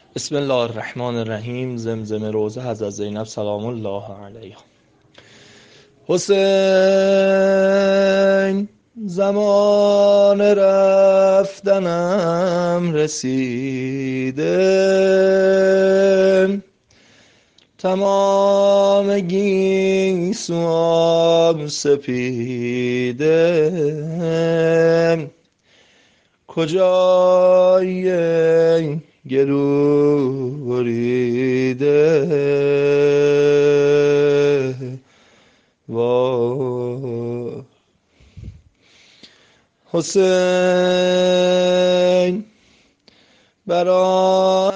بسم الله الرحمن الرحیم. زمزمه روزه حضرت زینب سلام الله علیها. حسین، زمان رفتنم رسیده، تمام گیسوام سپیده. کجای گلو بریده، وای حسین، برای